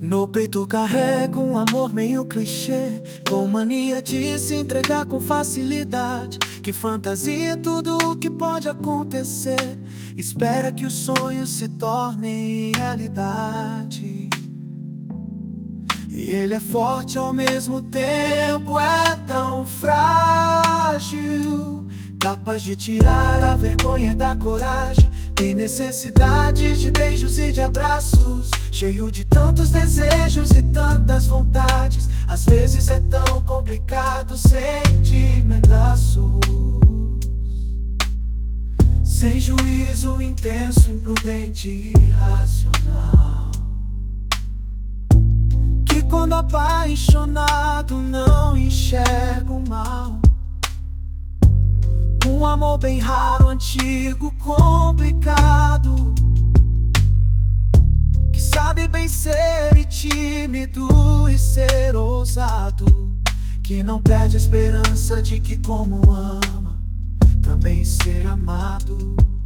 No peito carrega um amor meio clichê, com mania de se entregar com facilidade, que fantasia tudo o que pode acontecer. Espera que os sonhos se tornem realidade. E ele é forte ao mesmo tempo, é tão frágil, capaz de tirar a vergonha da coragem. Tem necessidade de beijos e de abraços, cheio de tantos desejos e tantas vontades. Às vezes é tão complicado sentimentos, sem juízo, intenso, imprudente e irracional, que quando apaixonado não enxerga o mal. Um amor bem raro, antigo, complicado, que sabe bem ser e tímido e ser ousado, que não perde a esperança de que, como ama, também ser amado.